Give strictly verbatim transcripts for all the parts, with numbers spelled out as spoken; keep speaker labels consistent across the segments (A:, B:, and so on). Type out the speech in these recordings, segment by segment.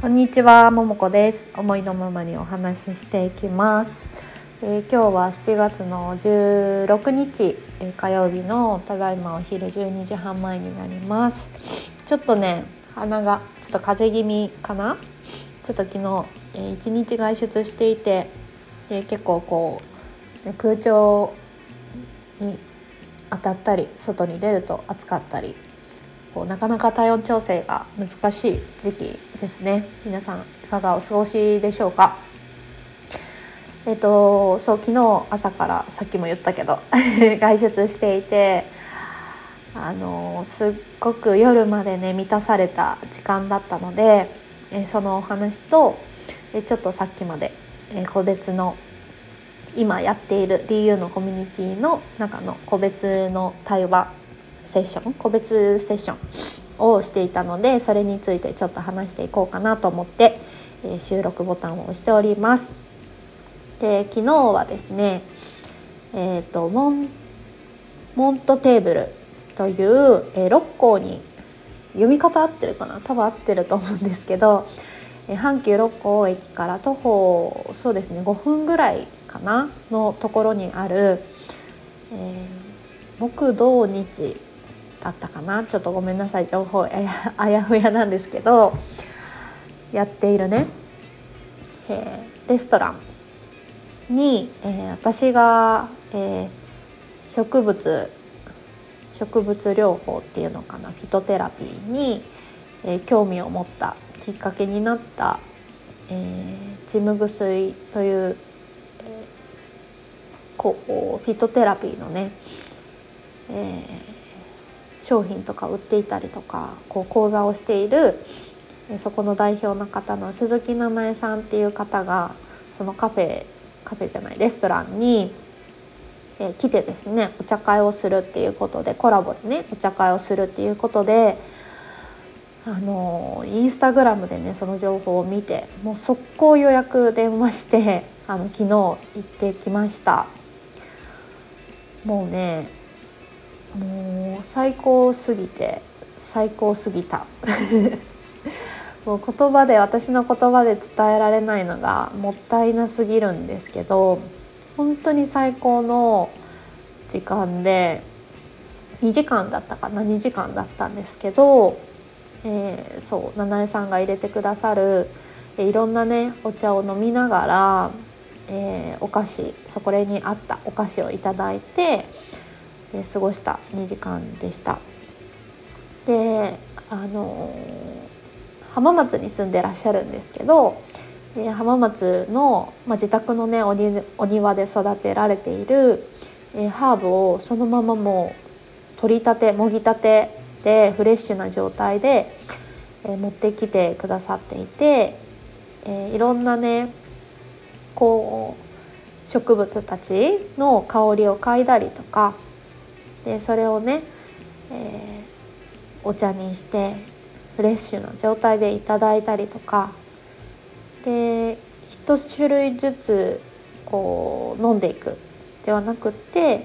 A: こんにちは、ももこです。思いのままにお話ししていきます。えー、今日はしちがつのじゅうろくにち、えー、火曜日のただいまお昼じゅうにじはんまえになります。ちょっとね、鼻がちょっと風邪気味かな。ちょっと昨日、えー、一日外出していて、で結構こう、ね、空調に当たったり、外に出ると暑かったり、こうなかなか体温調整が難しい時期ですね。皆さんいかがお過ごしでしょうか。えっとそう昨日朝からさっきも言ったけど外出していて、あのすっごく夜までね満たされた時間だったので、えそのお話とえちょっとさっきまでえ個別の今やっている ディーユー のコミュニティの中の個別の対話セッション個別セッションをしていたので、それについてちょっと話していこうかなと思って、えー、収録ボタンを押しております。で昨日はですね、えー、とモンモントテーブルという、えー、六甲に読み方合ってるかな、多分合ってると思うんですけど、えー、阪急六甲駅から徒歩そうですねごふんぐらいかなのところにある、えー、木土日だったかな、ちょっとごめんなさい情報あやふやなんですけど、やっているね、えー、レストランに、えー、私が、えー、植物植物療法っていうのかな、フィトテラピーに、えー、興味を持ったきっかけになった、えー、チムグスイという、えー、こうフィトテラピーのね、えー商品とか売っていたりとか、こう講座をしているそこの代表の方の鈴木奈々江さんっていう方が、そのカフェカフェじゃないレストランに、えー、来てですね、お茶会をするっていうことで、コラボでねお茶会をするっていうことで、あのインスタグラムでねその情報を見て、もう速攻予約電話してあの昨日行ってきました。もうねもう最高すぎて最高すぎたもう言葉で私の言葉で伝えられないのがもったいなすぎるんですけど、本当に最高の時間で、にじかんだったかなにじかんだったんですけど、えー、そう七重さんが入れてくださるいろんなねお茶を飲みながら、えー、お菓子そこに合ったお菓子をいただいて過ごしたにじかんでした。で、あの浜松に住んでらっしゃるんですけど、え浜松の、まあ、自宅のねおにお庭で育てられている、えハーブをそのままもう取りたてもぎたてでフレッシュな状態で、え持ってきてくださっていて、えいろんなねこう植物たちの香りを嗅いだりとかで、それをね、えー、お茶にしてフレッシュな状態でいただいたりとかで、一種類ずつこう飲んでいくではなくって、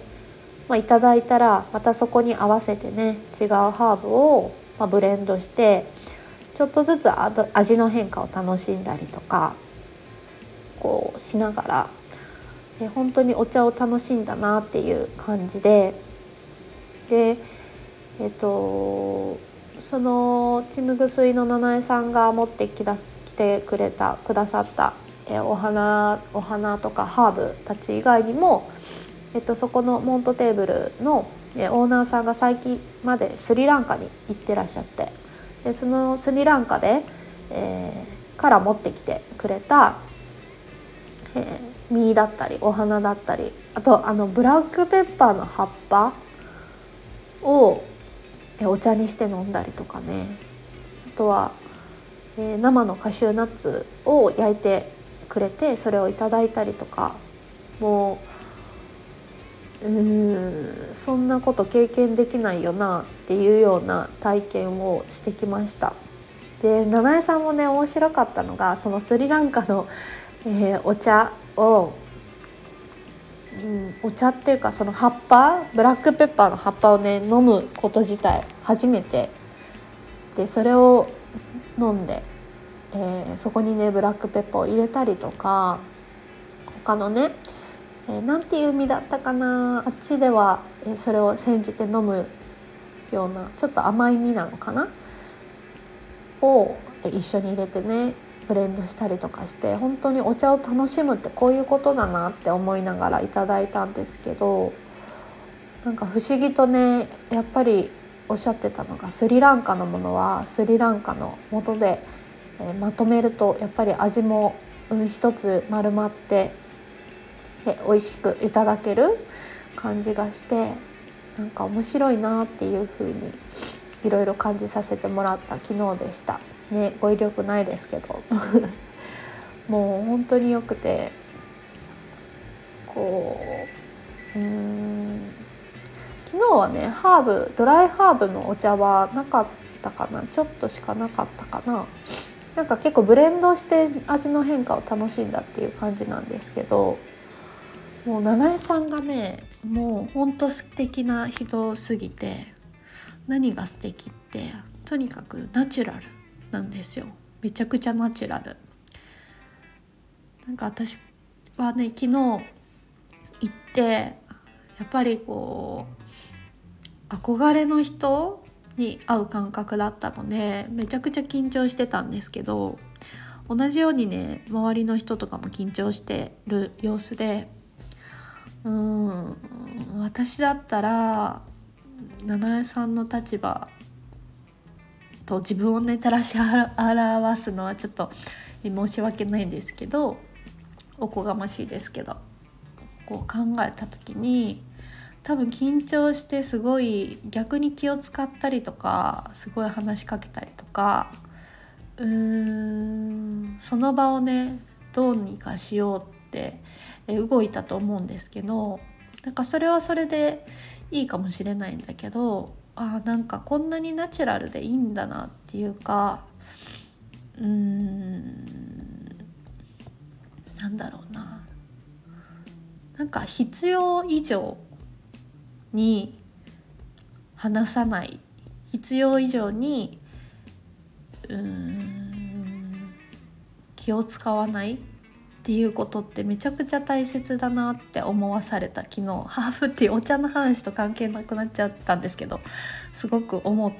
A: まあ、いただいたらまたそこに合わせてね違うハーブを、まあ、ブレンドしてちょっとずつ味の変化を楽しんだりとかこうしながら、で本当にお茶を楽しんだなっていう感じで。でえっとそのチムグスイの七重さんが持ってきだす来てくれたくださった、えお花お花とかハーブたち以外にも、えっと、そこのモントテーブルの、えオーナーさんが最近までスリランカに行ってらっしゃって、でそのスリランカで、えー、から持ってきてくれた、えー、実だったりお花だったり、あとあのブラックペッパーの葉っぱをお茶にして飲んだりとかね、あとは、えー、生のカシューナッツを焼いてくれてそれをいただいたりとか、もう、うーんそんなこと経験できないよなっていうような体験をしてきました。で七重さんもね面白かったのが、そのスリランカの、えー、お茶をうん、お茶っていうかその葉っぱブラックペッパーの葉っぱをね飲むこと自体初めてで、それを飲んでえー、そこにねブラックペッパーを入れたりとか、他のね、えー、なんていう意味だったかな、あっちでは、えー、それを煎じて飲むようなちょっと甘い実なのかなを一緒に入れてねブレンドしたりとかして、本当にお茶を楽しむってこういうことだなって思いながらいただいたんですけど、なんか不思議とねやっぱりおっしゃってたのが、スリランカのものはスリランカの元で、えー、まとめるとやっぱり味も、うん、一つ丸まってえ美味しくいただける感じがして、なんか面白いなっていう風にいろいろ感じさせてもらった昨日でしたね。語彙力ないですけどもう本当によくて、こううーん昨日はねハーブドライハーブのお茶はなかったかな、ちょっとしかなかったかな。なんか結構ブレンドして味の変化を楽しんだっていう感じなんですけど、もう七重さんがねもうほんと素敵な人すぎて、何が素敵ってとにかくナチュラルなんですよ。めちゃくちゃナチュラル。なんか私はね昨日行ってやっぱりこう憧れの人に会う感覚だったので、めちゃくちゃ緊張してたんですけど、同じようにね周りの人とかも緊張してる様子で、うーん私だったら七重さんの立場と自分をね照らし表すのはちょっと申し訳ないんですけど、おこがましいですけど、こう考えた時に多分緊張してすごい逆に気を使ったりとか、すごい話しかけたりとか、うーんその場をねどうにかしようって動いたと思うんですけど、なんかそれはそれでいいかもしれないんだけど、あなんかこんなにナチュラルでいいんだなっていうか、うーんなんだろうな、なんか必要以上に話さない、必要以上にうーん気を使わないっていうことってめちゃくちゃ大切だなって思わされた昨日。ハーフっていうお茶の話と関係なくなっちゃったんですけど、すごく思って、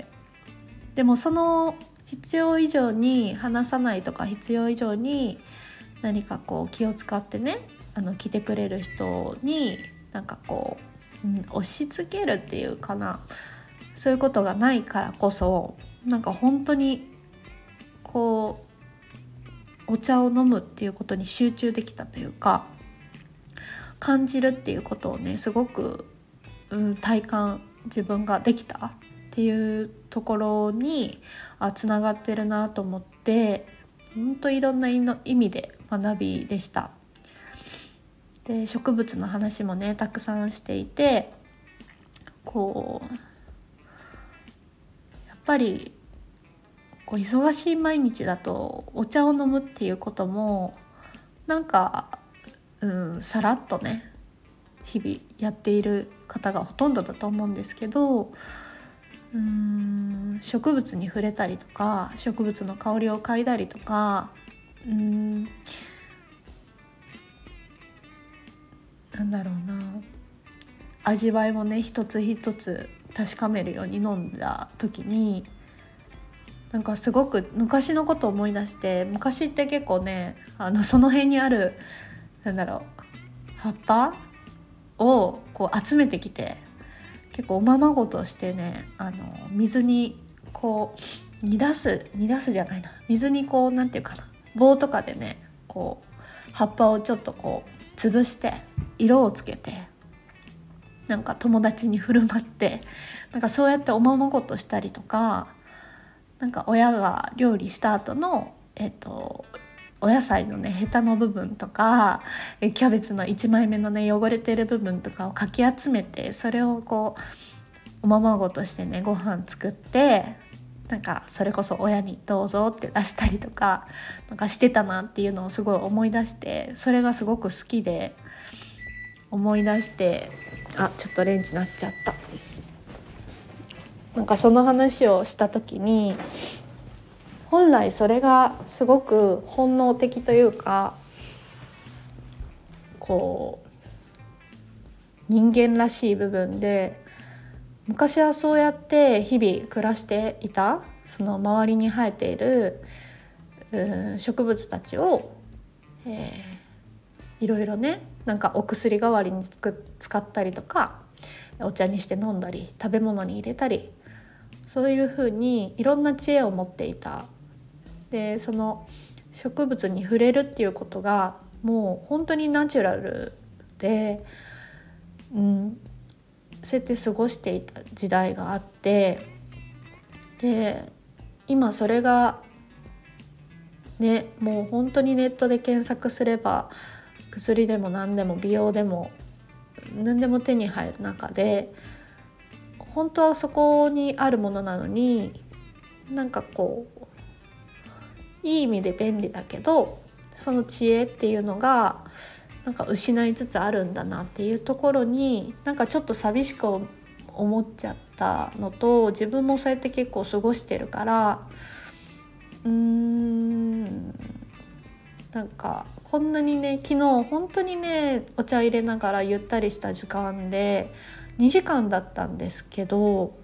A: でもその必要以上に話さないとか、必要以上に何かこう気を使ってねあの来てくれる人になんかこう、うん、押し付けるっていうかな、そういうことがないからこそ、なんか本当にこうお茶を飲むっていうことに集中できたというか、感じるっていうことをねすごく、うん、体感自分ができたっていうところにあつながってるなと思って、本当いろんな意味で学びでした。で植物の話もねたくさんしていて、こうやっぱりこう忙しい毎日だとお茶を飲むっていうこともなんか、うん、さらっとね日々やっている方がほとんどだと思うんですけど、うーん植物に触れたりとか、植物の香りを嗅いだりとか、うーんなんだろうな、味わいもね一つ一つ確かめるように飲んだ時に、なんかすごく昔のことを思い出して、昔って結構ねあのその辺にあるなんだろう葉っぱをこう集めてきて、結構おままごとしてねあの水にこう煮出す煮出すじゃないな水にこうなんていうかな棒とかでねこう葉っぱをちょっとこう潰して色をつけて、なんか友達に振る舞って、なんかそうやっておままごとしたりとか、なんか親が料理した後のえっとお野菜のねヘタの部分とかキャベツのいちまいめのね汚れてる部分とかをかき集めて、それをこうおままごとしてねご飯作って、なんかそれこそ親にどうぞって出したりとかなんかしてたなっていうのをすごい思い出して、それがすごく好きで思い出して、あちょっとレンチなっちゃった。なんかその話をした時に本来それがすごく本能的というか、こう人間らしい部分で、昔はそうやって日々暮らしていた、その周りに生えている植物たちを、えー、いろいろね、なんかお薬代わりにつく使ったりとか、お茶にして飲んだり、食べ物に入れたり、そういうふうにいろんな知恵を持っていた。でその植物に触れるっていうことがもう本当にナチュラルで、うん、そうやって過ごしていた時代があって、で今それがね、もう本当にネットで検索すれば薬でも何でも美容でも何でも手に入る中で、本当はそこにあるものなのに、なんかこういい意味で便利だけど、その知恵っていうのがなんか失いつつあるんだなっていうところに、なんかちょっと寂しく思っちゃったのと、自分もそうやって結構過ごしてるから、うーんなんかこんなにね、昨日本当にねお茶入れながらゆったりした時間でにじかんだったんですけど、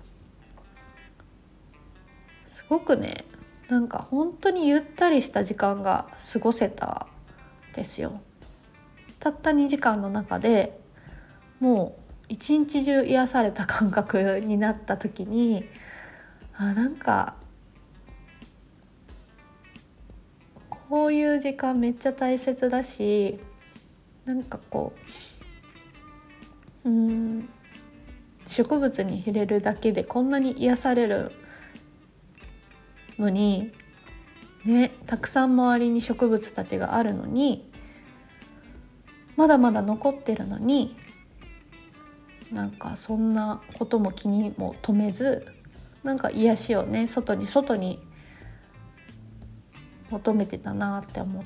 A: すごくね、なんか本当にゆったりした時間が過ごせたんですよ。たったにじかんの中でもう一日中癒された感覚になった時に、あ、なんかこういう時間めっちゃ大切だし、なんかこう、うーん植物に触れるだけでこんなに癒されるのにね、たくさん周りに植物たちがあるのに、まだまだ残ってるのに、なんかそんなことも気にも留めず、なんか癒しをね外に外に求めてたなって思って、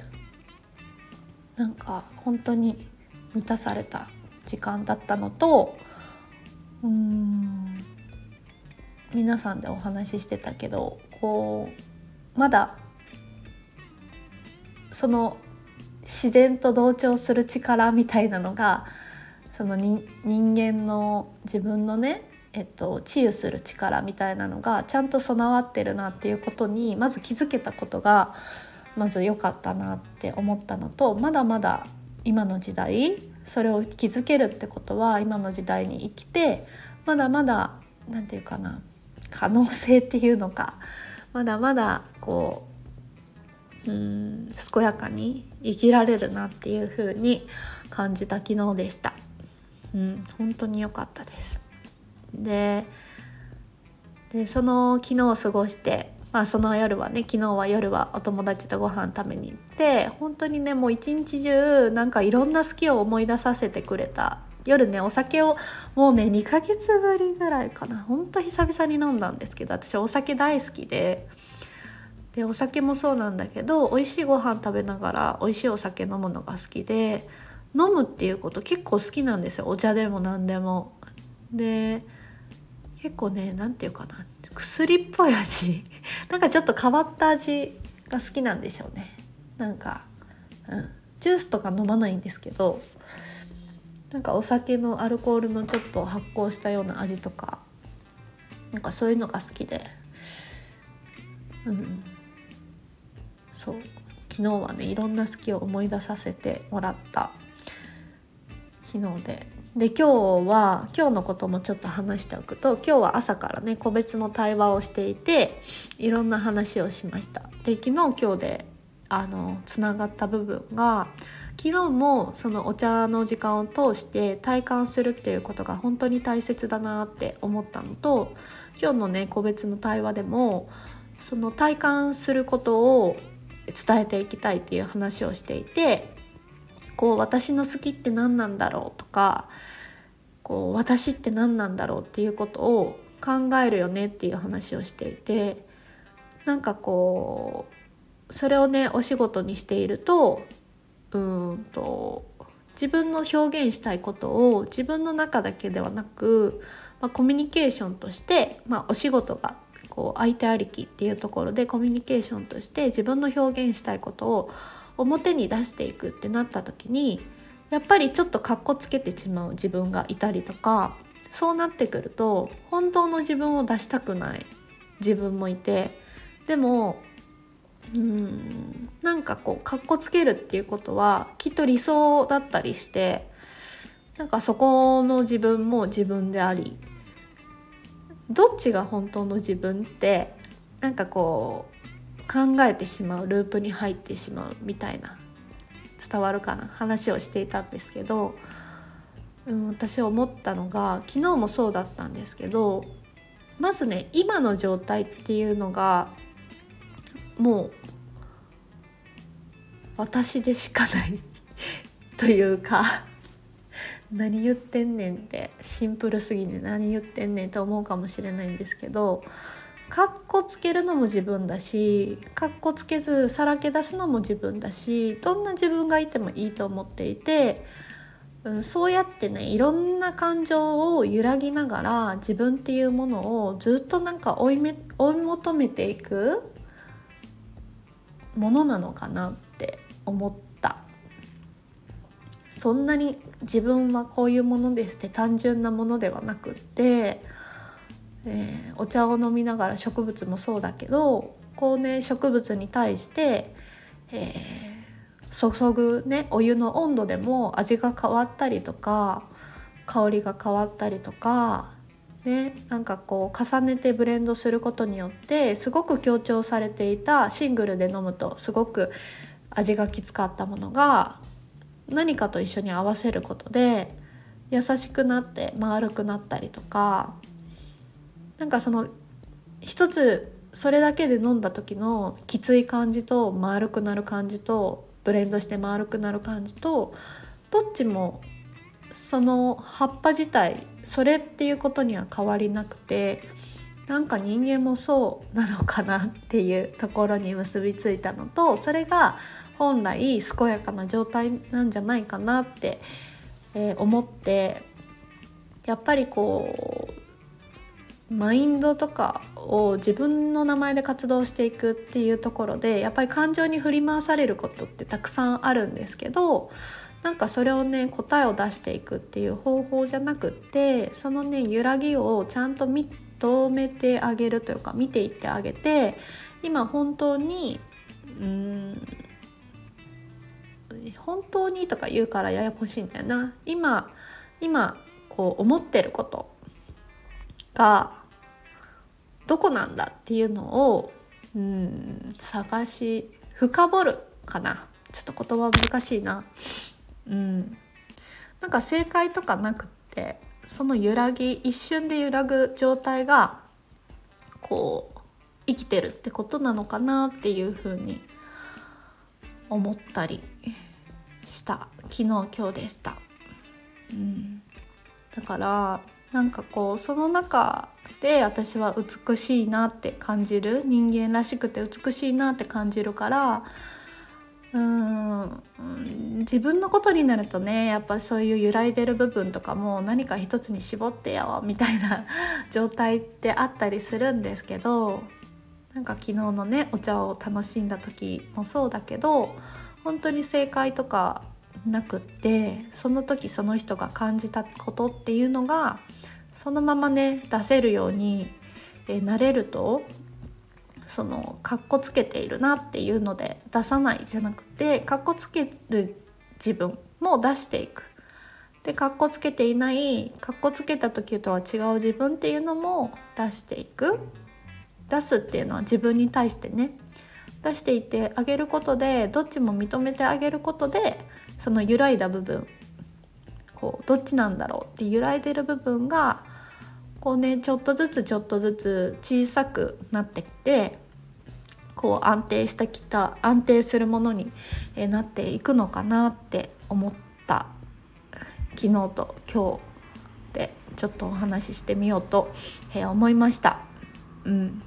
A: なんか本当に満たされた時間だったのと、うーん皆さんでお話ししてたけど、こうまだその自然と同調する力みたいなのが、そのに人間の自分のね、えっと、治癒する力みたいなのがちゃんと備わってるなっていうことにまず気づけたことがまず良かったなって思ったのと、まだまだ今の時代それを気づけるってことは、今の時代に生きてまだまだなんていうかな、可能性っていうのか、まだまだこう、うーん健やかに生きられるなっていう風に感じた昨日でした。うん、本当に良かったです。で、でその昨日を過ごして、まあ、その夜はね、昨日は夜はお友達とご飯食べに行って、本当にねもう一日中なんかいろんな好きを思い出させてくれた夜ね、お酒をもうねにかげつぶりぐらいかな、本当久々に飲んだんですけど、私お酒大好きで、でお酒もそうなんだけど、美味しいご飯食べながら美味しいお酒飲むのが好きで、飲むっていうこと結構好きなんですよ。お茶でも何でも。で結構ね、なんていうかな、薬っぽい味なんかちょっと変わった味が好きなんでしょうね。なんか、うん、ジュースとか飲まないんですけど、なんかお酒のアルコールのちょっと発酵したような味とか、なんかそういうのが好きで、うん、そう昨日はねいろんな好きを思い出させてもらった昨日で、で今日は今日のこともちょっと話しておくと、今日は朝からね個別の対話をしていて、いろんな話をしました。で昨日今日であのつながった部分が、昨日もそのお茶の時間を通して体感するっていうことが本当に大切だなって思ったのと、今日のね個別の対話でもその体感することを伝えていきたいっていう話をしていて、こう私の好きって何なんだろうとか、こう私って何なんだろうっていうことを考えるよねっていう話をしていて、なんかこうそれをねお仕事にしていると、うーんと自分の表現したいことを自分の中だけではなく、まあ、コミュニケーションとして、まあ、お仕事がこう相手ありきっていうところでコミュニケーションとして自分の表現したいことを表に出していくってなった時に、やっぱりちょっとカッコつけてしまう自分がいたりとか、そうなってくると本当の自分を出したくない自分もいて、でもうーんなんかこうカッコつけるっていうことはきっと理想だったりして、なんかそこの自分も自分であり、どっちが本当の自分ってなんかこう考えてしまうループに入ってしまうみたいな、伝わるかな、話をしていたんですけど、うん、私思ったのが、昨日もそうだったんですけど、まずね今の状態っていうのがもう私でしかないというか、何言ってんねんってシンプルすぎて何言ってんねんと思うかもしれないんですけど、カッコつけるのも自分だし、カッコつけずさらけ出すのも自分だし、どんな自分がいてもいいと思っていて、うん、そうやってねいろんな感情を揺らぎながら自分っていうものをずっとなんか追いめ追い求めていくものなのかなって思った。そんなに自分はこういうものですって単純なものではなくって、えー、お茶を飲みながら、植物もそうだけどこうね植物に対して、えー注ぐねお湯の温度でも味が変わったりとか香りが変わったりとかね、なんかこう重ねてブレンドすることによってすごく強調されていたシングルで飲むとすごく味がきつかったものが何かと一緒に合わせることで優しくなって丸くなったりとか、なんかその一つそれだけで飲んだ時のきつい感じと丸くなる感じとブレンドして丸くなる感じと、どっちもその葉っぱ自体それっていうことには変わりなくて、なんか人間もそうなのかなっていうところに結びついたのと、それが本来健やかな状態なんじゃないかなって、えー、思って、やっぱりこうマインドとかを自分の名前で活動していくっていうところで、やっぱり感情に振り回されることってたくさんあるんですけど、なんかそれをね答えを出していくっていう方法じゃなくって、そのね揺らぎをちゃんと認めてあげるというか、見ていってあげて、今本当にうーん本当にとか言うからややこしいんだよな。今今こう思ってることがどこなんだっていうのをうん探し深掘るかな。ちょっと言葉難しいな。うんなんか正解とかなくって、その揺らぎ、一瞬で揺らぐ状態がこう生きてるってことなのかなっていうふうに思ったりした昨日今日でした。うん、だからなんかこうその中で私は美しいなって感じる、人間らしくて美しいなって感じるから、うーん自分のことになるとね、やっぱそういう揺らいでる部分とかも何か一つに絞ってよみたいな状態ってあったりするんですけど、なんか昨日のねお茶を楽しんだ時もそうだけど、本当に正解とかなくって、その時その人が感じたことっていうのがそのままね出せるようにえなれると、そのカッコつけているなっていうので出さないじゃなくて、カッコつける自分も出していく。でカッコつけていない、カッコつけた時とは違う自分っていうのも出していく。出すっていうのは自分に対してね出していってあげることで、どっちも認めてあげることで、その揺らいだ部分、こうどっちなんだろうって揺らいでる部分がこうねちょっとずつちょっとずつ小さくなってきて、こう安定してきた安定するものになっていくのかなって思った昨日と今日で、ちょっとお話ししてみようと思いました。うん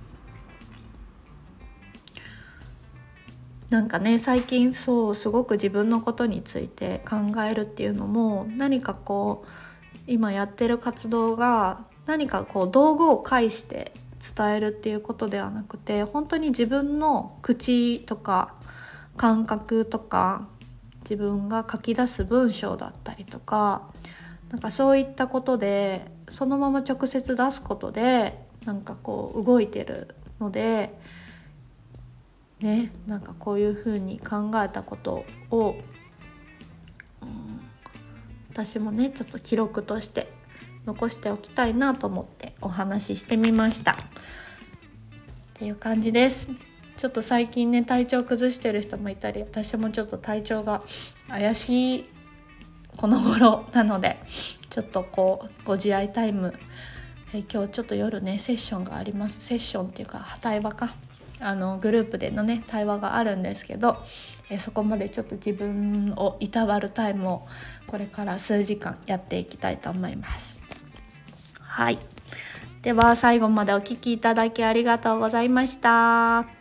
A: なんかね最近そうすごく自分のことについて考えるっていうのも、何かこう今やってる活動が何かこう道具を介して伝えるっていうことではなくて、本当に自分の口とか感覚とか自分が書き出す文章だったりとか、なんかそういったことでそのまま直接出すことでなんかこう動いてるのでね、なんかこういうふうに考えたことを、うん、私もねちょっと記録として残しておきたいなと思ってお話ししてみましたっていう感じです。ちょっと最近ね体調崩してる人もいたり、私もちょっと体調が怪しいこの頃なので、ちょっとこうご自愛タイム、え今日ちょっと夜ねセッションがあります。セッションっていうか対話か、あのグループでのね対話があるんですけど、えそこまでちょっと自分をいたわるタイムをこれから数時間やっていきたいと思います。はい、では最後までお聞きいただきありがとうございました。